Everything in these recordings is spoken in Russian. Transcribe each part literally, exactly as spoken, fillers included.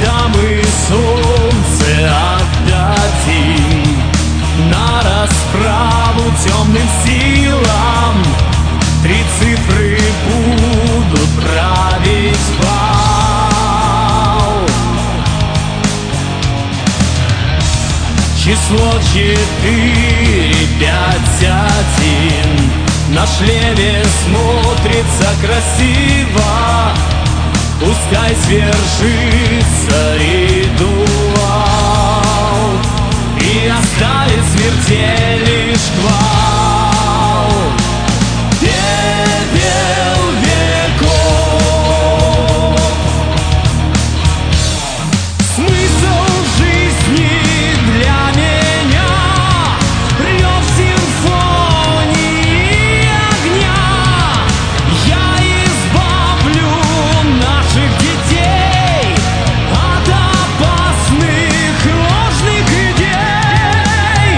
когда мы солнце отдадим на расправу темным силам, три цифры будут править бал. Число четыре, пять, один на шлеме смотрится красиво. Пускай свершится ритуал и оставит смертельный шквал. Пепел веков. Смысл жизни для меня — рев симфонии огня. Я избавлю наших детей от опасных ложных идей.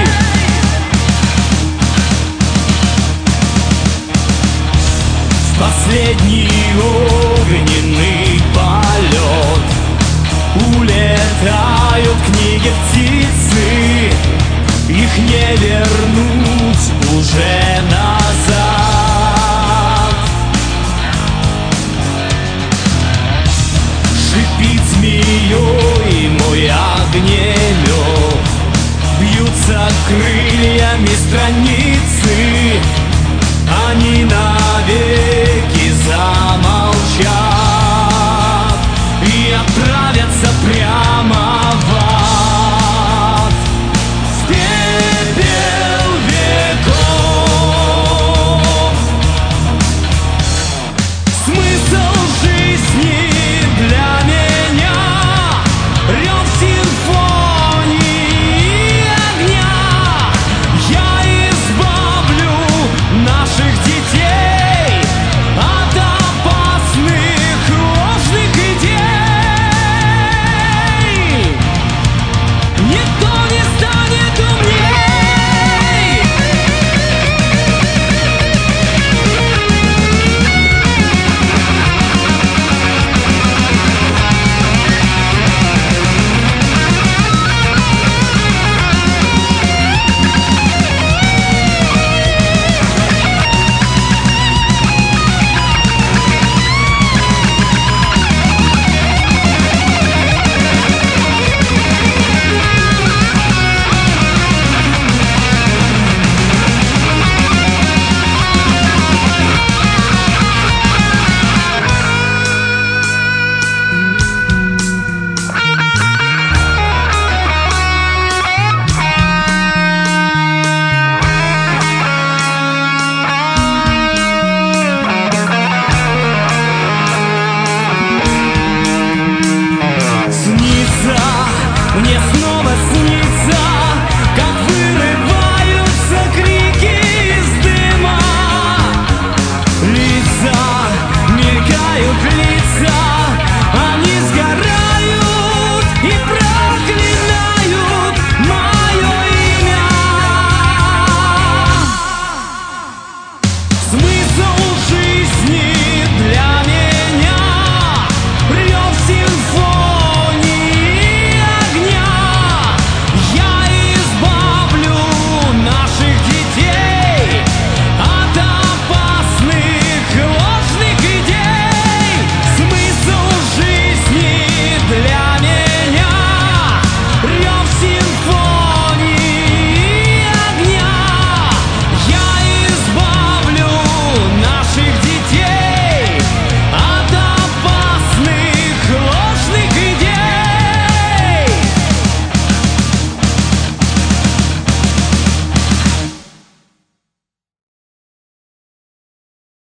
В последний огненный полет улетают книги птицы, их не вернуть уже